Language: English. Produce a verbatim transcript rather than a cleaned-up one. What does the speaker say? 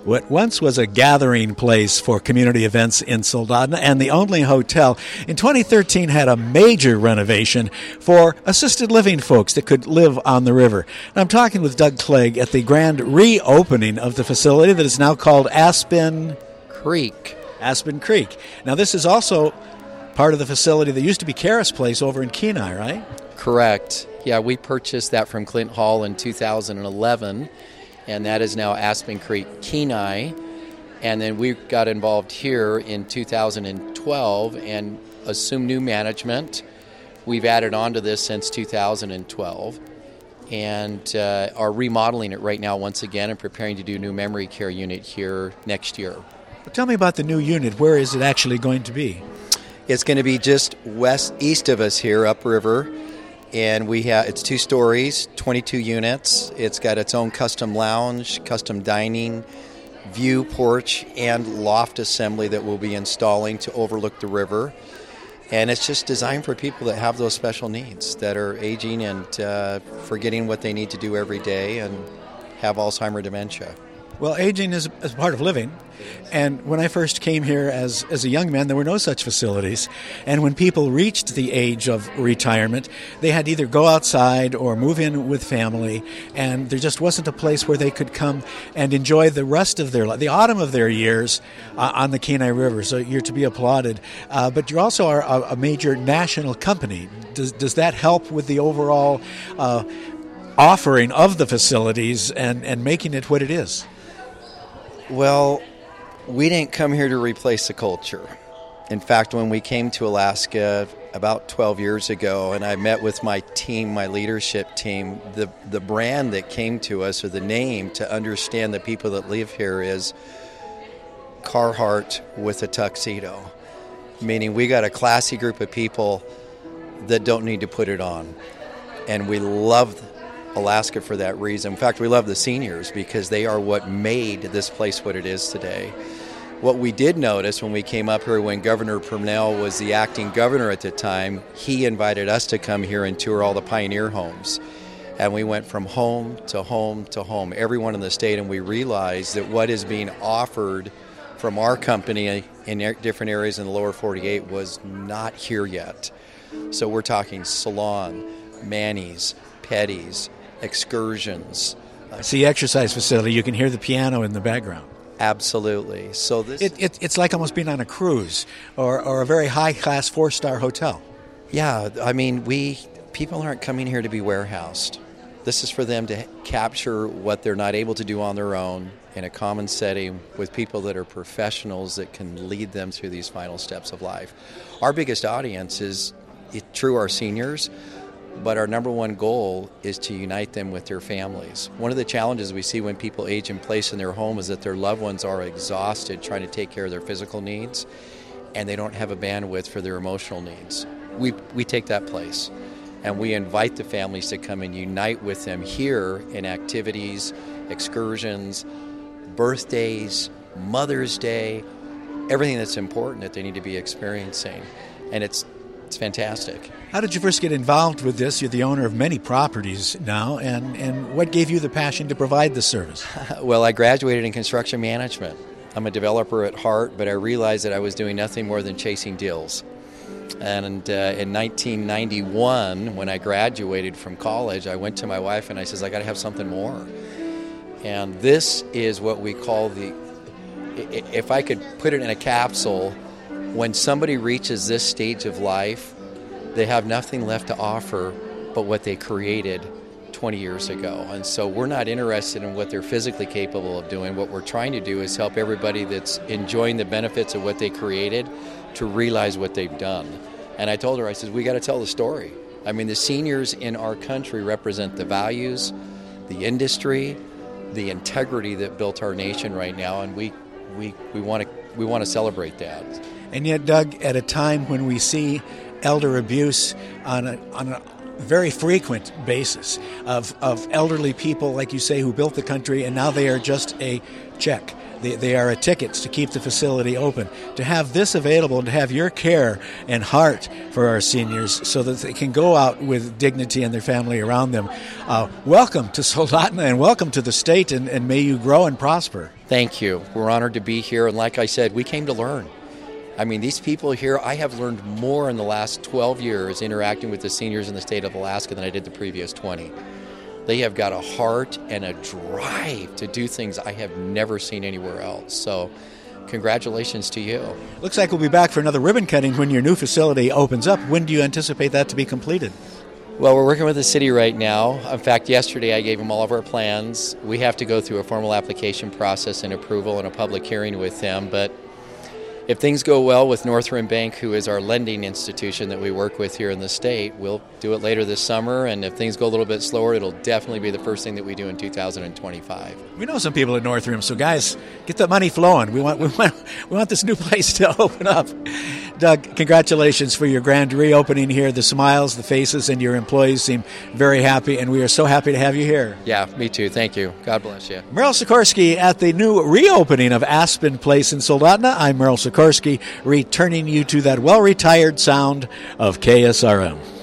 What once was a gathering place for community events in Soldotna and the only hotel, in twenty thirteen had a major renovation for assisted living folks that could live on the river. And I'm talking with Doug Clegg at the grand reopening of the facility that is now called Aspen Creek. Aspen Creek. Now, this is also part of the facility that used to be Karis Place over in Kenai, right? Correct. Yeah, we purchased that from Clint Hall in two thousand eleven. And that is now Aspen Creek Kenai. And then we got involved here in two thousand twelve and assumed new management. We've added on to this since two thousand twelve and uh, are remodeling it right now once again and preparing to do a new memory care unit here next year. Well, tell me about the new unit. Where is it actually going to be? It's going to be just west, east of us here, upriver. And we have it's two stories, twenty-two units. It's got its own custom lounge, custom dining, view porch, and loft assembly that we'll be installing to overlook the river. And it's just designed for people that have those special needs, that are aging and uh, forgetting what they need to do every day and have Alzheimer's dementia. Well, aging is a part of living, and when I first came here as, as a young man, there were no such facilities, and when people reached the age of retirement, they had to either go outside or move in with family, and there just wasn't a place where they could come and enjoy the rest of their life, the autumn of their years uh, on the Kenai River, so you're to be applauded. Uh, but you also are a, a major national company. Does, does that help with the overall uh, offering of the facilities and, and making it what it is? Well, we didn't come here to replace the culture. In fact, when we came to Alaska about twelve years ago, and I met with my team, my leadership team, the, the brand that came to us, or the name to understand the people that live here, is Carhartt with a tuxedo. Meaning we got a classy group of people that don't need to put it on. And we love Alaska for that reason. In fact, we love the seniors because they are what made this place what it is today. What we did notice when we came up here, when Governor Purnell was the acting governor at the time, he invited us to come here and tour all the pioneer homes. And we went from home to home to home, everyone in the state, and we realized that what is being offered from our company in different areas in the lower forty-eight was not here yet. So we're talking salon, manis, petties, excursions. I see exercise facility. You can hear the piano in the background. Absolutely. So this it, it, it's like almost being on a cruise or, or a very high-class four-star hotel. Yeah, I mean, we people aren't coming here to be warehoused. This is for them to capture what they're not able to do on their own in a common setting with people that are professionals that can lead them through these final steps of life. Our biggest audience is, it, true, our seniors, but our number one goal is to unite them with their families. One of the challenges we see when people age in place in their home is that their loved ones are exhausted trying to take care of their physical needs, and they don't have a bandwidth for their emotional needs. We we take that place, and we invite the families to come and unite with them here in activities, excursions, birthdays, Mother's Day, everything that's important that they need to be experiencing. And it's it's fantastic. How did you first get involved with this? You're the owner of many properties now, and, and what gave you the passion to provide this service? Well, I graduated in construction management. I'm a developer at heart, but I realized that I was doing nothing more than chasing deals. And uh, in nineteen ninety-one, when I graduated from college, I went to my wife and I says, I got to have something more. And this is what we call the, if I could put it in a capsule, when somebody reaches this stage of life, they have nothing left to offer but what they created twenty years ago. And so we're not interested in what they're physically capable of doing. What we're trying to do is help everybody that's enjoying the benefits of what they created to realize what they've done. And I told her, I said, we got to tell the story. I mean, the seniors in our country represent the values, the industry, the integrity that built our nation right now, and we we we want to we want to celebrate that. And yet, Doug, at a time when we see elder abuse on a on a very frequent basis of, of elderly people, like you say, who built the country, and now they are just a check. They, they are a ticket to keep the facility open. To have this available and to have your care and heart for our seniors so that they can go out with dignity and their family around them. Uh, welcome to Soldotna and welcome to the state, and, and may you grow and prosper. Thank you. We're honored to be here, and like I said, we came to learn. I mean, these people here, I have learned more in the last twelve years interacting with the seniors in the state of Alaska than I did the previous twenty. They have got a heart and a drive to do things I have never seen anywhere else. So congratulations to you. Looks like we'll be back for another ribbon cutting when your new facility opens up. When do you anticipate that to be completed? Well, we're working with the city right now. In fact, yesterday I gave them all of our plans. We have to go through a formal application process and approval and a public hearing with them, but if things go well with Northrim Bank, who is our lending institution that we work with here in the state, we'll do it later this summer. And if things go a little bit slower, it'll definitely be the first thing that we do in two thousand twenty-five. We know some people at Northrim, so guys, get that money flowing. We want we want we want this new place to open up. Doug, congratulations for your grand reopening here. The smiles, the faces, and your employees seem very happy, and we are so happy to have you here. Yeah, me too. Thank you. God bless you. Merrill Sikorsky at the new reopening of Aspen Place in Soldotna. I'm Merrill Sikorsky, returning you to that well-retired sound of K S R M.